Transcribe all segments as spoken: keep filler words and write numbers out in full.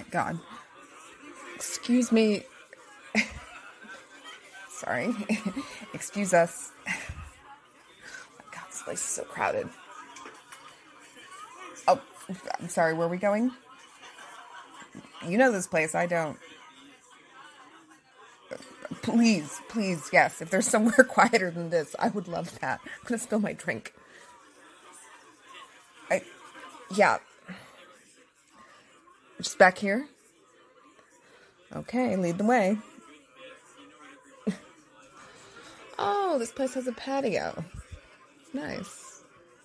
God. Excuse me. Sorry. Excuse us. Oh my God, this place is so crowded. Oh, I'm sorry, where are we going? You know this place, I don't. Please, please, yes. If there's somewhere quieter than this, I would love that. I'm gonna spill my drink. I, yeah. Just back here? Okay, lead the way. Oh, this place has a patio. It's nice.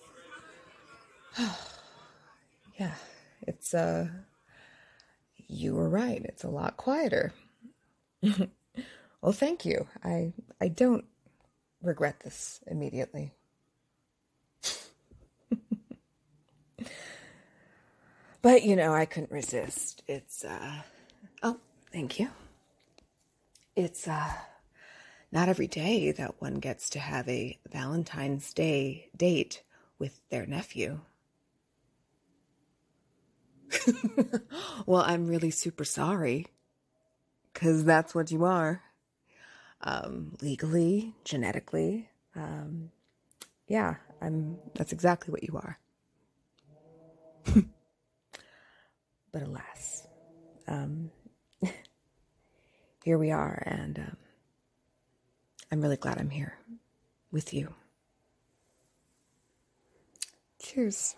Yeah, it's, uh, you were right. It's a lot quieter. Well, thank you. I, I don't regret this immediately. But, you know, I couldn't resist. It's, uh, oh, thank you. It's, uh, not every day that one gets to have a Valentine's Day date with their nephew. Well, I'm really super sorry, because that's what you are. Um, legally, genetically, um, yeah, I'm, that's exactly what you are. But alas, um, here we are, and um, I'm really glad I'm here with you. Cheers.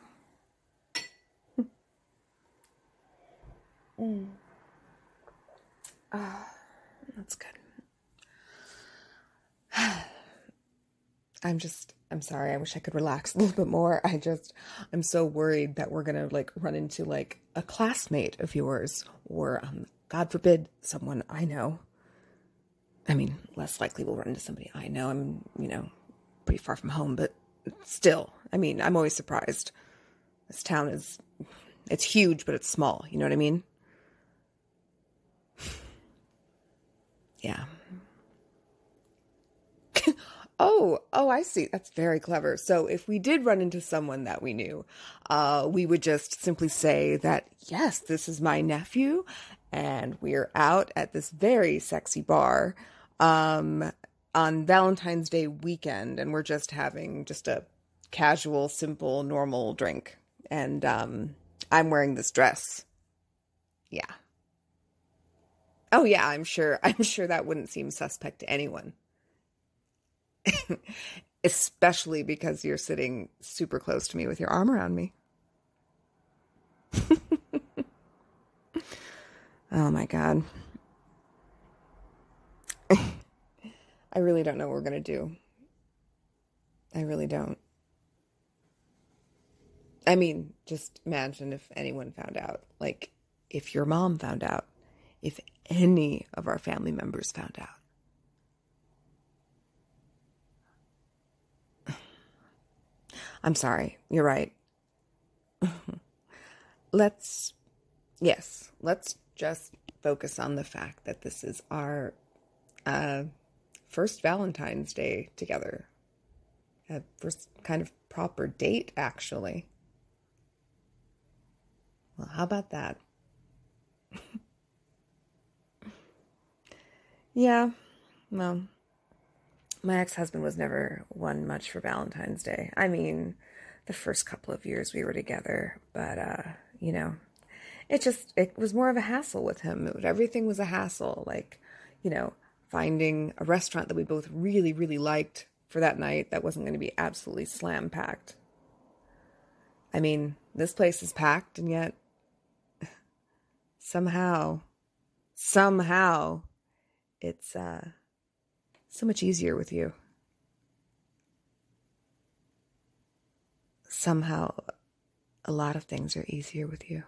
Mm. Ah, that's good. I'm just, I'm sorry. I wish I could relax a little bit more. I just, I'm so worried that we're going to like run into like a classmate of yours or, um, God forbid, someone I know. I mean, less likely we'll run into somebody I know. I'm, you know, pretty far from home, but still, I mean, I'm always surprised. This town is, it's huge, but it's small. You know what I mean? Yeah. Oh, oh, I see. That's very clever. So if we did run into someone that we knew, uh, we would just simply say that, yes, this is my nephew, and we're out at this very sexy bar um, on Valentine's Day weekend, and we're just having just a casual, simple, normal drink. And um, I'm wearing this dress. Yeah. Oh, yeah, I'm sure. I'm sure that wouldn't seem suspect to anyone. Especially because you're sitting super close to me with your arm around me. Oh my God. I really don't know what we're going to do. I really don't. I mean, just imagine if anyone found out. Like, if your mom found out. If any of our family members found out. I'm sorry. You're right. Let's, yes, let's just focus on the fact that this is our uh, first Valentine's Day together. A first kind of proper date, actually. Well, how about that? Yeah, well, my ex-husband was never one much for Valentine's Day. I mean, the first couple of years we were together, but, uh, you know, it just, it was more of a hassle with him. It, everything was a hassle, like, you know, finding a restaurant that we both really, really liked for that night that wasn't going to be absolutely slam-packed. I mean, this place is packed, and yet, somehow, somehow, it's, uh, so much easier with you. Somehow, a lot of things are easier with you.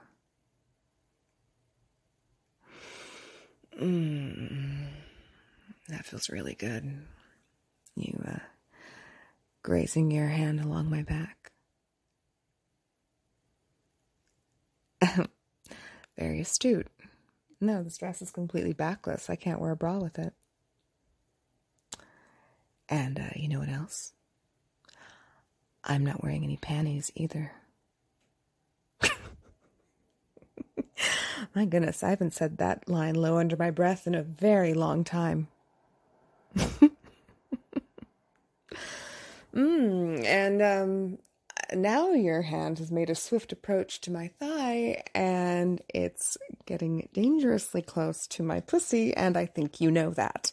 Mm, that feels really good. You, uh, grazing your hand along my back. Very astute. No, this dress is completely backless. I can't wear a bra with it. And, uh, you know what else? I'm not wearing any panties either. My goodness, I haven't said that line low under my breath in a very long time. mm, and um, now your hand has made a swift approach to my thigh, and it's getting dangerously close to my pussy, and I think you know that.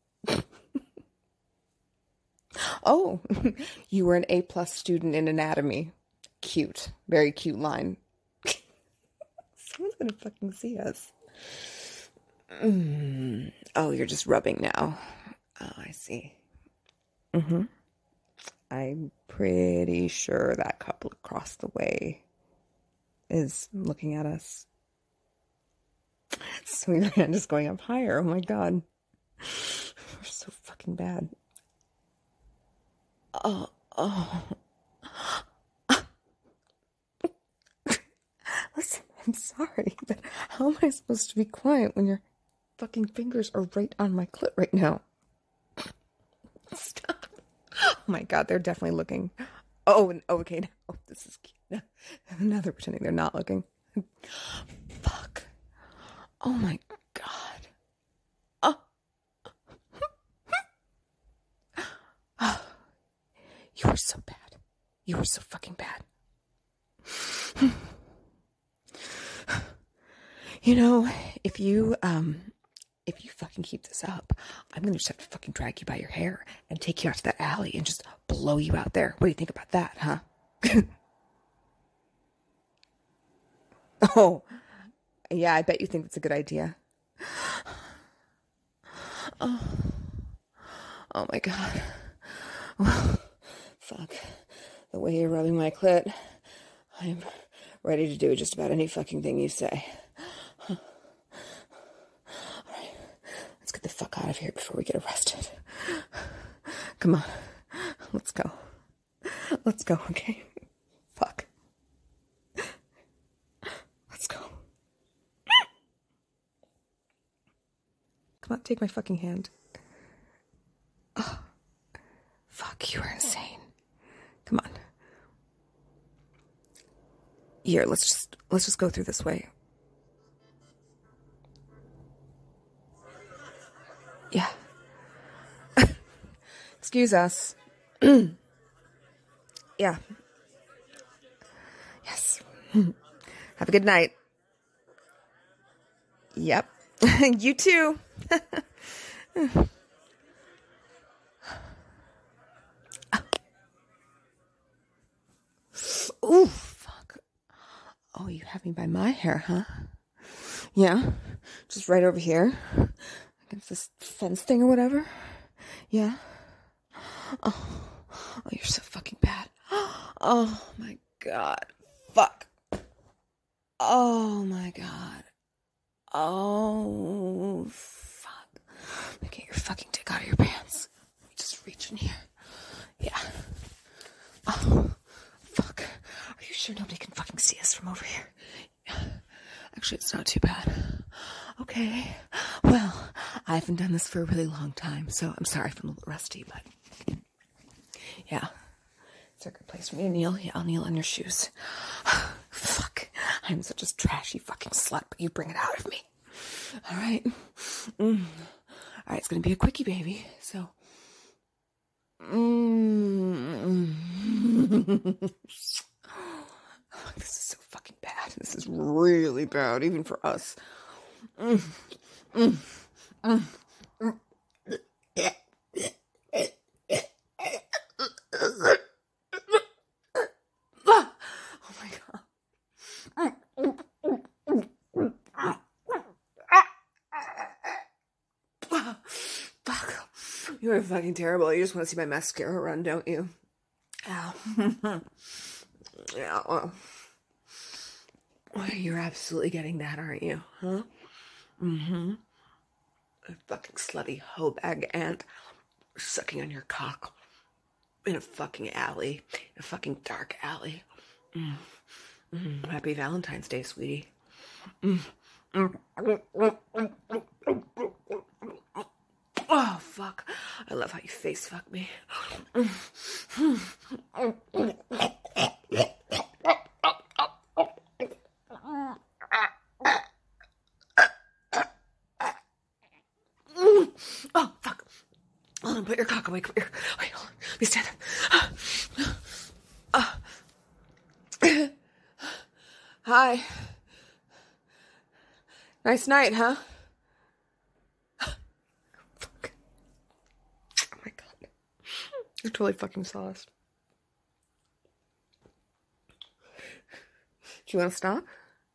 Oh, you were an A-plus student in anatomy. Cute. Very cute line. Someone's gonna fucking see us. Mm. Oh, you're just rubbing now. Oh, I see. Mm-hmm. I'm pretty sure that couple across the way is looking at us. So your hand is going up higher. Oh my god. You're so fucking bad. Oh, oh. Listen, I'm sorry, but how am I supposed to be quiet when your fucking fingers are right on my clit right now? Stop. Oh my god, they're definitely looking. Oh, okay, now oh, this is cute. Now they're pretending they're not looking. Fuck. Oh my god. Oh. Oh. You were so bad. You were so fucking bad. You know, if you, um, if you fucking keep this up, I'm gonna just have to fucking drag you by your hair and take you out to that alley and just blow you out there. What do you think about that, huh? Oh, yeah, I bet you think that's a good idea. Oh, oh my god. Well, fuck. The way you're rubbing my clit, I'm ready to do just about any fucking thing you say. Huh. All right, let's get the fuck out of here before we get arrested. Come on, let's go. Let's go, okay? Fuck. Let's go. Come on, take my fucking hand. Oh, fuck, you are insane. Come on. Here, let's just let's just go through this way. Yeah. Excuse us. Yeah. Yes. Have a good night. Yep. You too. Ooh, fuck. Oh, you have me by my hair, huh? Yeah. Just right over here. Against this fence thing or whatever. Yeah. Oh, oh, you're so fucking bad. Oh my god. Fuck. Oh my god. Oh, fuck. Get your fucking dick out of your pants. Just reach in here. Yeah. Oh, fuck. Are you sure nobody can fucking see us from over here? Actually, it's not too bad. Okay. Well, I haven't done this for a really long time, so I'm sorry if I'm a little rusty, but yeah. It's a good place for me to kneel. Yeah, I'll kneel on your shoes. Fuck. I'm such a trashy fucking slut, but you bring it out of me. All right. Mm. All right, it's going to be a quickie, baby. So. Mm. Oh, this is so fucking bad. This is really bad, even for us. Mm. Mm. Mm. Mm. Oh my god. Fuck. You are fucking terrible. You just want to see my mascara run, don't you? Ow. Yeah, well. You're absolutely getting that, aren't you? Huh? Mm-hmm. A fucking slutty hoe bag ant sucking on your cock in a fucking alley. In a fucking dark alley. Mm. Mm. Happy Valentine's Day, sweetie. Mm. Mm. Oh, fuck. I love how you face fuck me. fuck, away, come here. Wait, hold on. Let me stand up. Uh. Hi. Nice night, huh? Fuck. Oh my god. You totally fucking saw us. Do you want to stop?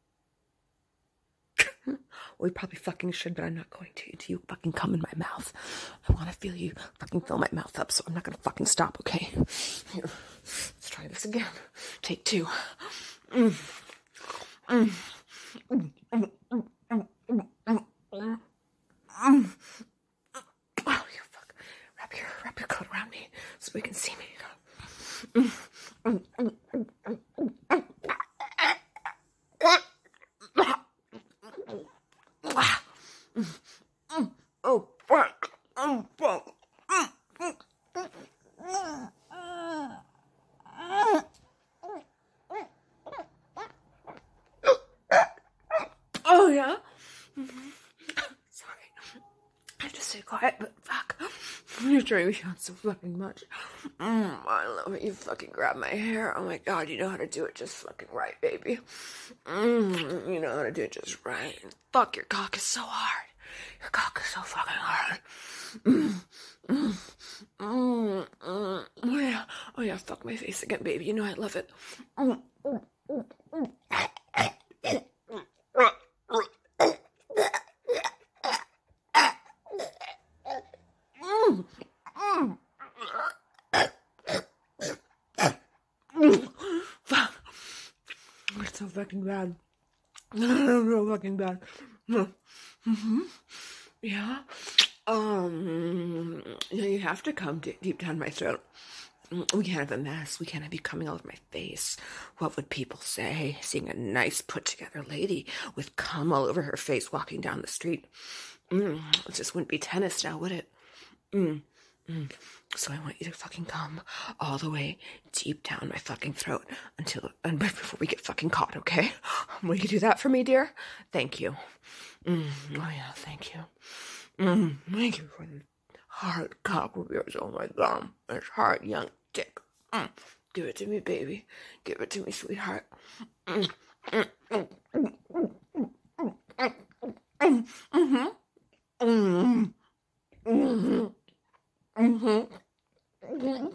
We probably fucking should, but I'm not going to until you fucking come in my mouth. I want to feel you fucking fill my mouth up, so I'm not going to fucking stop, okay? Here, let's try this again. Take two. Mm. Mm. Mm. Mm. Mm. Mm. Mm. Mm. Mm. Oh, you fuck. Wrap your, wrap your coat around me so we can see me. Mm. Mm. Mm. Mm. Mm. Mm. Oh, fuck. Oh, fuck. Oh, yeah? Sorry. I have to stay quiet, but fuck. You're trying me out so fucking much. Mm, I love it. You fucking grab my hair. Oh my god, you know how to do it just fucking right, baby. Mm, you know how to do it just right. Fuck, your cock is so hard. Your cock is so fucking hard. Mm, mm, mm, mm. Oh yeah, oh yeah, fuck my face again, baby. You know I love it. Mm, mm, mm, mm. Fuck. It's so fucking bad. So fucking bad. Mm-hmm. Yeah. Um, you know, you have to come d- deep down my throat. We can't have a mess. We can't have you coming all over my face. What would people say, seeing a nice put-together lady with cum all over her face walking down the street? Mm, it just wouldn't be tennis now, would it? Mm, mm. So I want you to fucking come all the way deep down my fucking throat until, and before we get fucking caught, okay? Will you do that for me, dear? Thank you. Mm, oh yeah, thank you. Mm, thank you for the hard cock of yours. Oh my god, it's hard, young dick. Mm, give it to me, baby. Give it to me, sweetheart. Mm, mm, mm, mm, mm, mm, mm, mm, mm, mm, mm, mm, mm.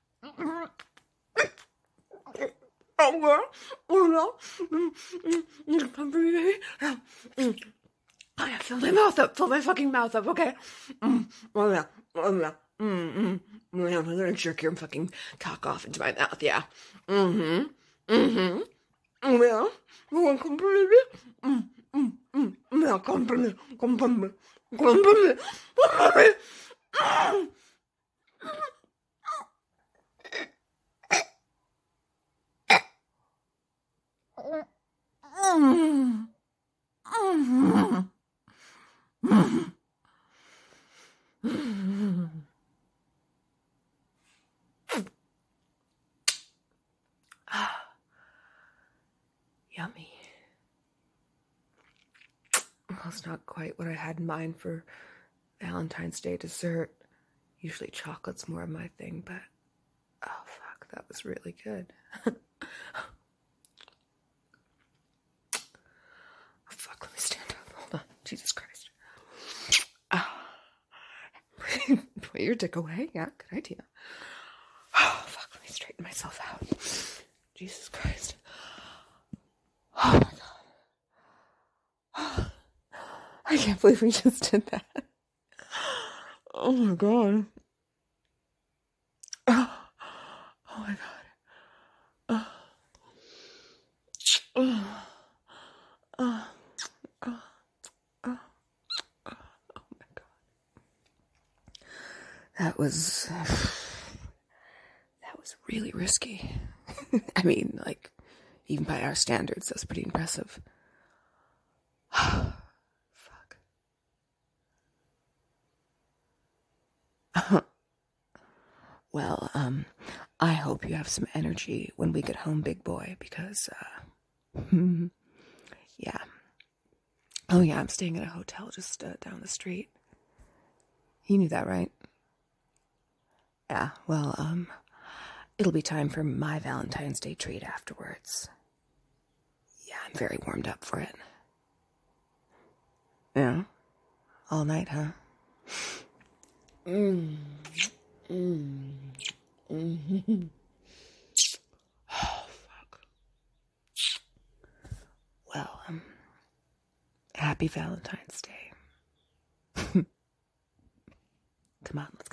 Oh, girl. Oh, no. You come for me, baby. Mm. Oh, yeah, fill my mouth up. Fill my fucking mouth up, okay? Mm. Oh, yeah. Oh, yeah. Mm-hmm. Yeah, I'm gonna jerk your fucking cock off into my mouth, yeah. Mm-hmm. Mm-hmm. Yeah. You want come for me? Mm. Mm. Mm. Yeah, come for me. Come for me. Come for me. Come for me. Mm. Mm. Mm. Mm. Mm. Yummy. Well, it's not quite what I had in mind for Valentine's Day dessert. Usually chocolate's more of my thing, but oh fuck, that was really good. Oh fuck, let me stand up. Hold on. Jesus Christ. Oh. Put your dick away. Yeah, good idea. Oh fuck, let me straighten myself out. Jesus Christ. Oh my god. I can't believe we just did that. Oh my god. Oh, oh my god. Oh. Oh. Oh. Oh. Oh. Oh my god. That was that was really risky. I mean, like, even by our standards, that's pretty impressive. Fuck. Well, um, I hope you have some energy when we get home, big boy, because, uh, yeah. Oh, yeah, I'm staying at a hotel just uh, down the street. You knew that, right? Yeah, well, um, it'll be time for my Valentine's Day treat afterwards. Yeah, I'm very warmed up for it. Yeah? All night, huh? Mmm. Mmm. Mm-hmm. Oh, fuck. Well, um, happy Valentine's Day. Come on, let's